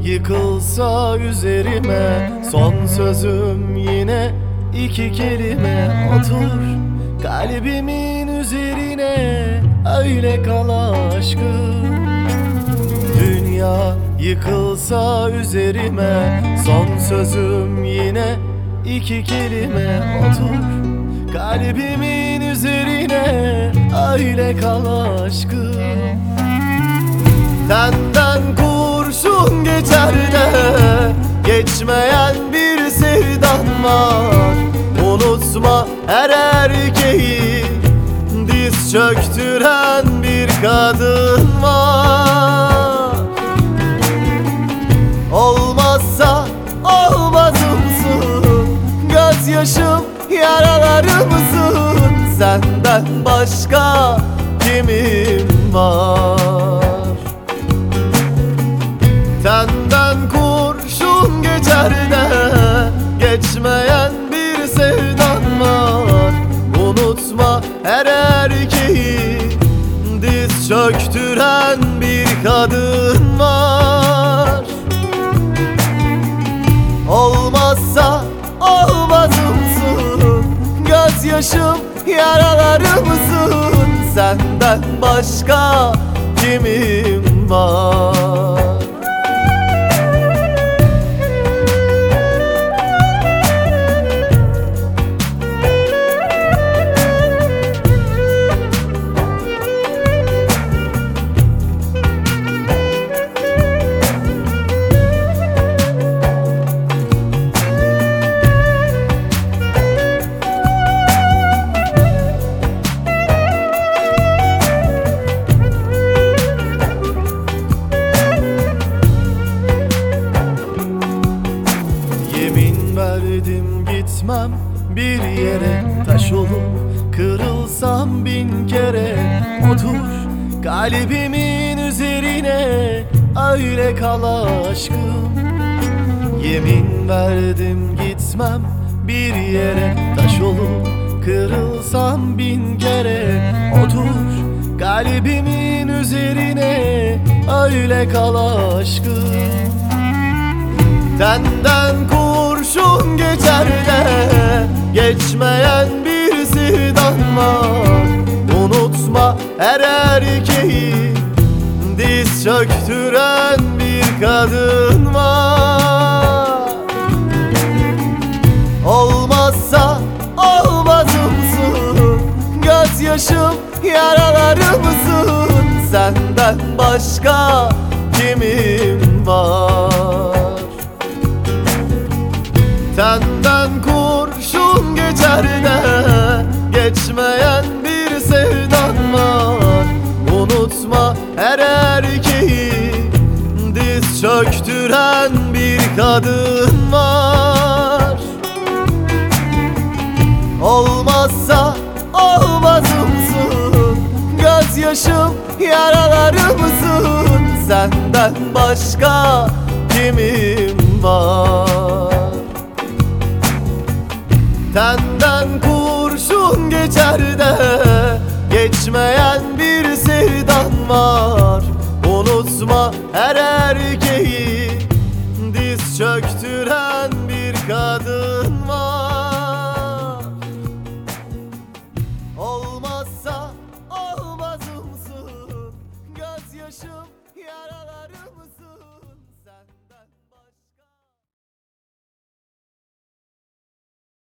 yıkılsa üzerime, son sözüm yine iki kelime. Otur kalbimin üzerine, öyle kal aşkım. Dünya yıkılsa üzerime, son sözüm yine iki kelime. Otur kalbimin üzerine, öyle kal aşkım. Senden kurşun geçer de geçmeyen bir sevdan var. Unutma, her erkeği diz çöktüren bir kadın var. Olmazsa olmazımsın, gözyaşım yaralarımsın. Senden başka kimim var? Senden kurşun geçer de geçmeyen bir sevdan var. Unutma, her erkeği diz çöktüren bir kadın var. Olmazsa olmazımsın, gözyaşım yaralarımsın. Senden başka kimim var? Verdim gitmem bir yere, taş olup kırılsam bin kere. Otur kalbimin üzerine, öyle kal aşkım. Yemin verdim gitmem bir yere, taş olup kırılsam bin kere. Otur kalbimin üzerine, öyle kal aşkım. Senden kurşun geçer de geçmeyen bir sevdan var. Unutma, her erkeği diz çöktüren bir kadın var. Olmazsa olmazımsın, gözyaşım yaralarımsın. Senden başka kimim var? Senden kurşun geçer de geçmeyen bir sevdan var. Unutma, her erkeği diz çöktüren bir kadın var. Olmazsa olmazımsın, gözyaşım yaralarımsın. Senden başka kimim var? Senden kurşun geçer de geçmeyen bir sevdan var. Unutma, her erkeği diz çöktüren bir kadın var. Olmazsa olmazımsın, gözyaşım yaralar.